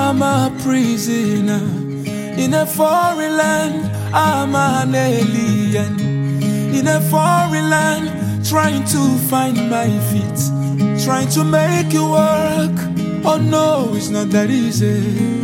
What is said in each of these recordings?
I'm a prisoner in a foreign land. I'm an alien in a foreign land, trying to find my feet, trying to make it work. Oh no, it's not that easy.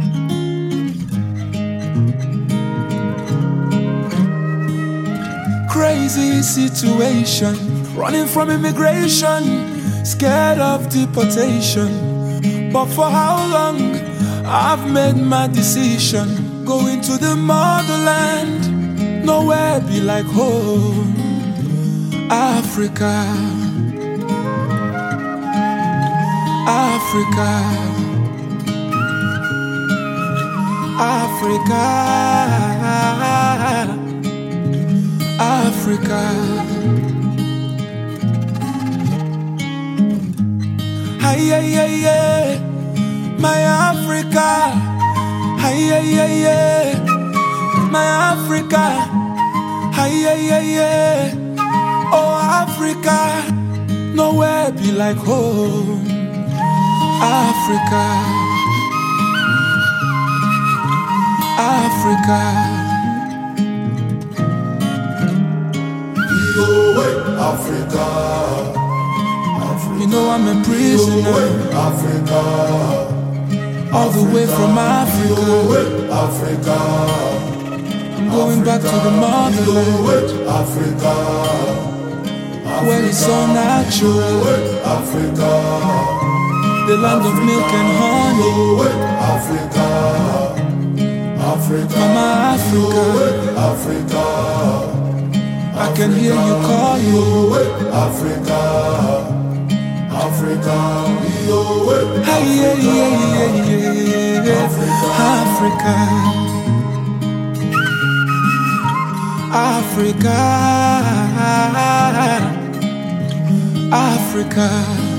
Crazy situation, running from immigration, scared of deportation. But for how long? I've made my decision. Going to the motherland, nowhere be like home. Africa, Africa, Africa, Africa. Ay, ay, ay, ay, my Africa. Ay, ay, ay, ay, my Africa. Ay, ay, ay, ay, oh Africa, nowhere be like home. Africa, Africa. Africa, you know I'm a prisoner, Africa, all the way from Africa. Africa, I'm going back to the motherland, Africa, where it's all natural, Africa, the land of milk and honey. Africa, Africa, Mama Africa, Africa, I can hear you calling. Africa, Africa, Hey, yeah, yeah, yeah, yeah. Africa, Africa, Africa.